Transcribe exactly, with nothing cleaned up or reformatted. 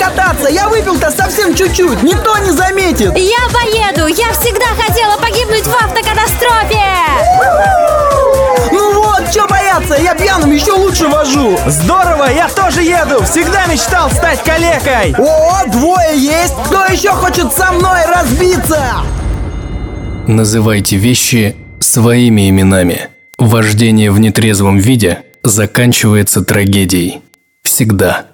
покататься. Я выпил-то совсем чуть-чуть, никто не заметит. Я поеду, я всегда хотела погибнуть в автокатастрофе. Ну вот, чё бояться, я пьяным еще лучше вожу. Здорово, я тоже еду, всегда мечтал стать калекой. О, двое есть, кто еще хочет со мной разбиться? Называйте вещи своими именами. Вождение в нетрезвом виде заканчивается трагедией. Всегда.